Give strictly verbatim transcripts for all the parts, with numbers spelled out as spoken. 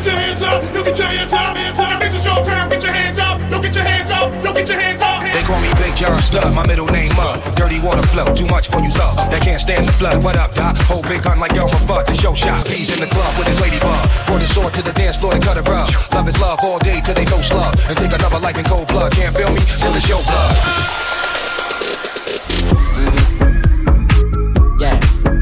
your hands up, you get your hands up, hands up. This is your turn, get your hands up, you get your hands up, you get your hands up. They call me Big John Stud, my middle name Mud. Dirty water flow, too much for you love. That can't stand the flood. What up, Doc? Whole big gun like Elmer Fudd. The show shot, peas in the club with his ladybug. Brought his sword to the dance floor to cut it rough. Love is love all day till they go slug. And take another life in cold blood. Can't feel me till it's your blood. Yeah.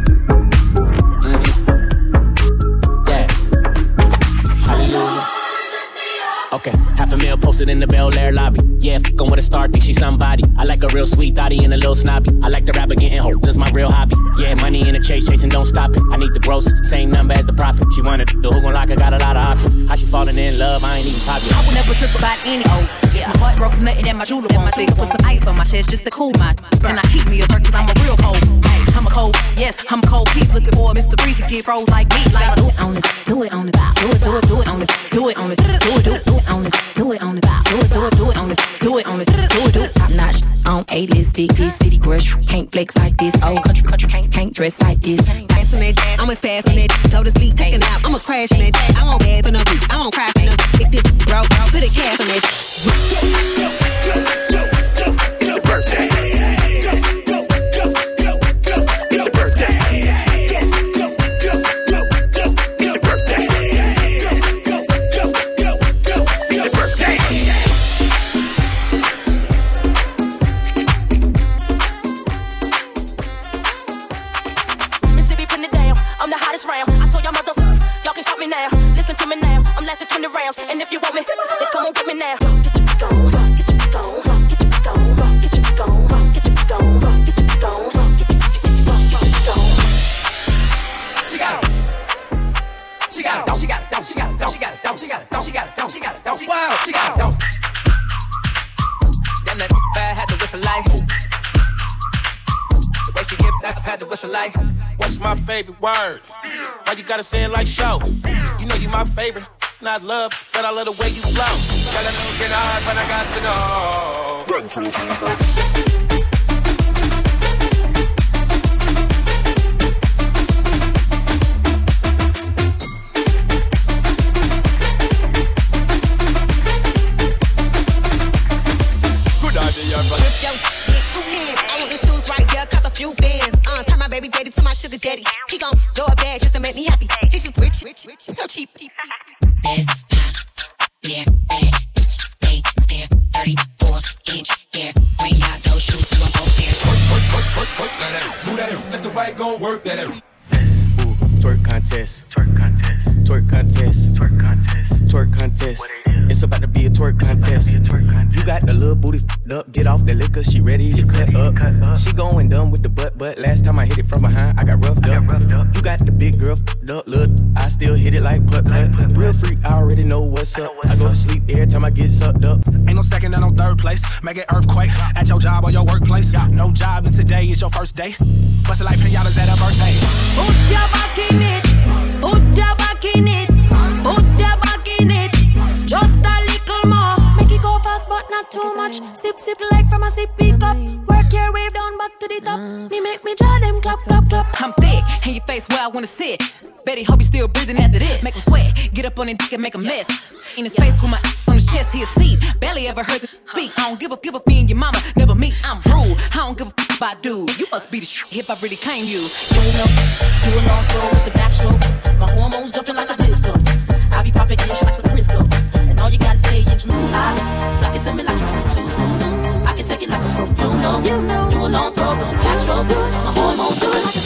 Okay, half a meal posted in the Bel Air lobby. Yeah, fuckin' with a star, think she somebody. I like a real sweet thotty and a little snobby. I like the rapper getting hope, that's my real hobby. Yeah, money in the chase, chasing, don't stop it. I need the gross, same number as the profit. She wanted to, who gon' lock her, got a lot of options. How she falling in love, I ain't even popular. I would never trip about any old. Yeah, my heart broke, nothing that my jeweler won't fix. Put some ice on my chest just to cool my. And I keep me a bird cause I'm a real cold. Hey, I'm a cold, yes, I'm a cold piece. Looking for Mister Freeze to get froze like me. Like, do it on it, do it on it, do it, do it, do it on it, do it on it, do it, do it, do it on it, do it on it, do it, do it, do it on it, do it on it, do it, do it. Top notch, on A-list, big this city crush. Can't flex like this, old country, country can't can't dress like this. Dance on that jazz, I'm as fast on that. Go to sleep, take a nap, I'ma crash on that. I won't bad for no beat, I won't cry for no. If this broke, put a cast on that. And if you want me, then come on, get me now. Get your freak on, get your freak on, get your freak on, get your freak on, get your freak on, get your freak on, get your freak on. She got it. She got it. Don't she got it. Don't she got it. Don't she got it. Don't she got it. Don't she got it. Don't she got it. Don't she wow. She got it. Don't. Damn that bad had to whistle like. The way she give that had to whistle like. What's my favorite word? Why you gotta say it like show? You know you my favorite. Not love, but I love the way you flow. Gotta know, get hard, but I got to know. Good idea, but with your big two hands, I want them shoes right there, cause a few bands. Uh, turn my baby daddy to my sugar daddy. He gon' go a bag just to make me happy. He's just rich, rich, rich, so cheap. This hot, yeah, bad, they stare, thirty-four inch hair. Bring out those shoes to a whole pair. Twerk, twerk, twerk, twerk, that out. Move that out. Let the right go work that out. Ooh, twerk contest. Twerk contest. Twerk contest. Twerk contest. Twerk contest. It's about to be a twerk contest. You got the little booty f***ed up. Get off the liquor, she ready to cut up. She going dumb with the butt, but last time I hit it from behind, I got roughed up. You got the big girl f***ed up, look, I still hit it like putt putt. Real freak, I already know what's up. I go to sleep every time I get sucked up. Ain't no second and no third place. Make it earthquake at your job or your workplace. No job and today is your first day. What's it like pinatas at a birthday? Put your back in it. Put your back in it. Put your back in it. Just a little more. Make it go fast but not too much. Sip sip like from a sippy cup. Work your way down back to the top. Me make me draw them clap clap clap. I'm thick, in your face where I wanna sit. Betty, hope you still breathing after this. Make him sweat, get up on his dick and make a mess. In his face with my on his chest, he a seed. Barely ever heard the speak. I don't give a give a me and your mama, never meet. I'm rude. I don't give a f about dude. You must be the shit if I really claim you. You know, you a long throw with the backstroke. My hormones jumping like a disco. I be popping ish like some Crisco. And all you gotta say is move. I suck it to me like you want to. I can take it like a pro. You know, you know. Do a long throw with the backstroke. My hormones jumping like a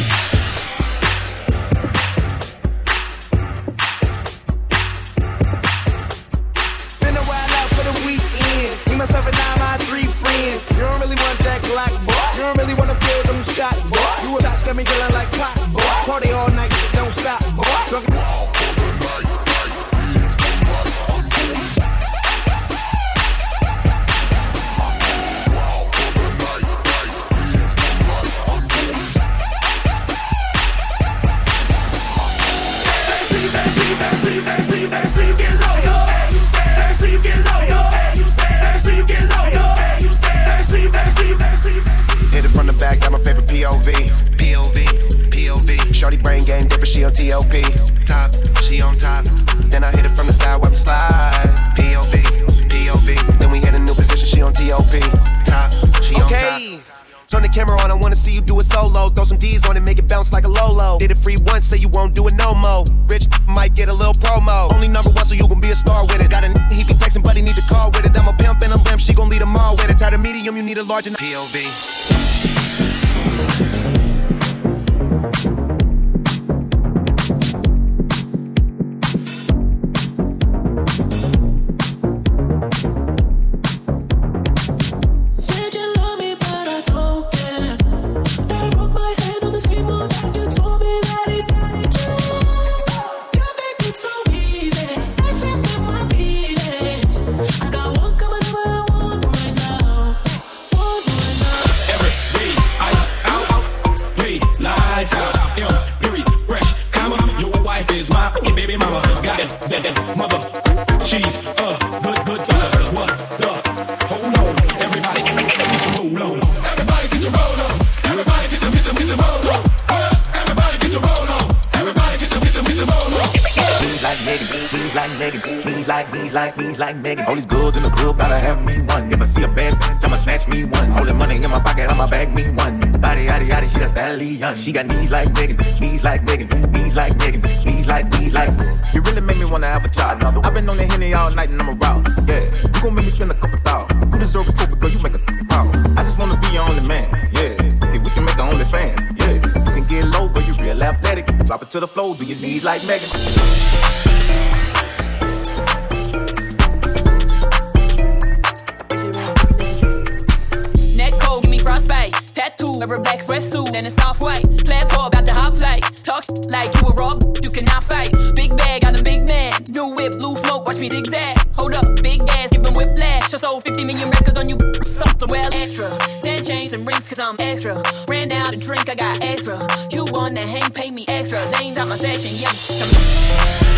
myself and now my three friends. You don't really want that Glock, boy. You don't really want to feel them shots, boy. You a shots got me killing like clock, boy. Party all night, don't stop, boy. Drunk from the back, got my favorite P O V. P O V, P O V. Shorty brain game different, she on T O P. Top, she she on top. Then I hit it from the side while we slide. P O V, P O V. Then we hit a new position, she on T O P. Top, she on top. Okay. Turn the camera on, I wanna see you do it solo. Throw some D's on it, make it bounce like a Lolo. Did it free once, say you won't do it no more. Rich might get a little promo. Only number one, so you gon' be a star with it. Got a n he be texting, but he need to call with it. I'm a pimp and a limp, she gon' lead them all with it. Tired of medium, you need a large and P O V. All these girls in the club gotta have me one. If I see a bad bitch, I'ma snatch me one. All the money in my pocket, I'ma bag me one. Body, yaddy, yaddy, she a stallion. She got knees like Megan, knees like Megan, knees like Megan, knees like, knees like. You really make me wanna have a child. I've been on the Henny all night and I'm aroused. Yeah, you gon' make me spend a couple thousand. You deserve a trophy, girl, you make a power. I just wanna be your only man. Yeah, if we can make a only fans. Yeah, you can get low, but you real athletic. Drop it to the floor, do your knees like Megan. Tattoo, wear a black sweatsuit, and it's off white. Play poor about the hot flight. Talk shit like you a raw, you cannot fight. Big bag, got a big man. New whip, blue smoke, watch me zigzag. Hold up, big ass, give him whiplash. I sold fifty million records on you, something well extra. Ten chains and rings, cause I'm extra. Ran down a drink, I got extra. You want to hang, pay me extra. James out my section, yeah.